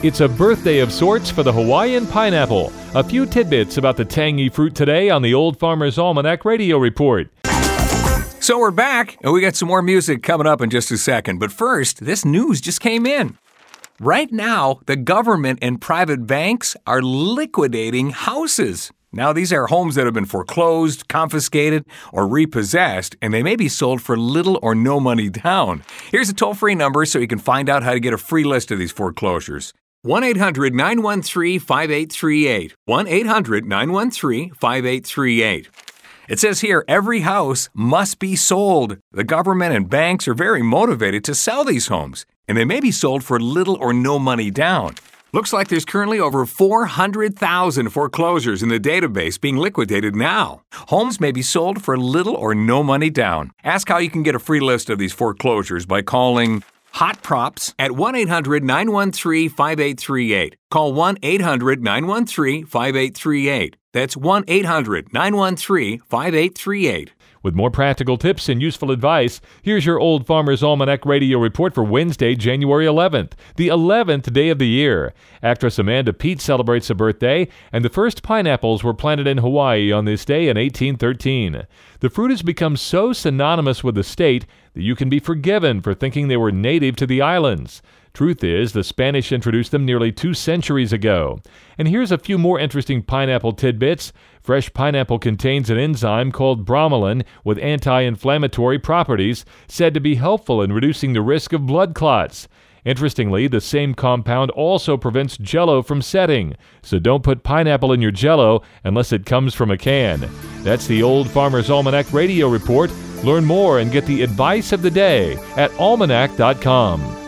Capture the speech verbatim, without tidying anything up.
It's a birthday of sorts for the Hawaiian pineapple. A few tidbits about the tangy fruit today on the Old Farmer's Almanac Radio Report. So we're back, and we got some more music coming up in just a second. But first, this news just came in. Right now, the government and private banks are liquidating houses. Now, these are homes that have been foreclosed, confiscated, or repossessed, and they may be sold for little or no money down. Here's a toll-free number so you can find out how to get a free list of these foreclosures. one eight hundred nine one three five eight three eight. one eight hundred nine one three five eight three eight. It says here, every house must be sold. The government and banks are very motivated to sell these homes, and they may be sold for little or no money down. Looks like there's currently over four hundred thousand foreclosures in the database being liquidated now. Homes may be sold for little or no money down. Ask how you can get a free list of these foreclosures by calling Hot Props at one eight hundred nine one three five eight three eight. Call one eight hundred nine one three five eight three eight. That's one eight hundred nine one three five eight three eight. With more practical tips and useful advice, here's your Old Farmer's Almanac Radio Report for Wednesday, January eleventh, the eleventh day of the year. Actress Amanda Peet celebrates a birthday, and the first pineapples were planted in Hawaii on this day in eighteen thirteen. The fruit has become so synonymous with the state that you can be forgiven for thinking they were native to the islands. Truth is, the Spanish introduced them nearly two centuries ago. And here's a few more interesting pineapple tidbits. Fresh pineapple contains an enzyme called bromelain with anti-inflammatory properties said to be helpful in reducing the risk of blood clots. Interestingly, the same compound also prevents Jell-O from setting, so don't put pineapple in your Jell-O unless it comes from a can. That's the Old Farmer's Almanac Radio Report. Learn more and get the advice of the day at almanac dot com.